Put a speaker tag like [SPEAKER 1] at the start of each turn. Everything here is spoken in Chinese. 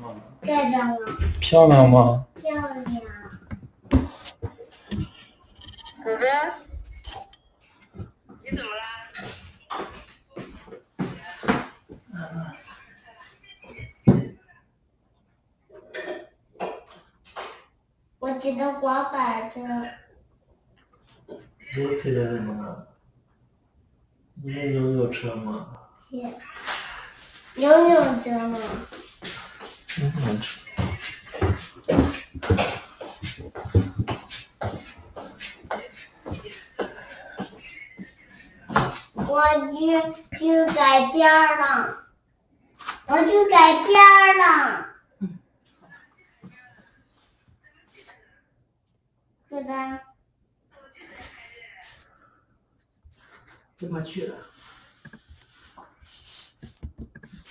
[SPEAKER 1] 这张了。
[SPEAKER 2] 漂亮吗？
[SPEAKER 1] 漂亮。
[SPEAKER 3] 哥哥，你怎么啦？
[SPEAKER 1] 我记得挂摆着。
[SPEAKER 2] 你记得什么呢？你是扭扭车吗？
[SPEAKER 1] 扭扭车吗？
[SPEAKER 2] 扭扭车。
[SPEAKER 1] 我去改边了，我去改边了。是的。
[SPEAKER 2] 怎么去了？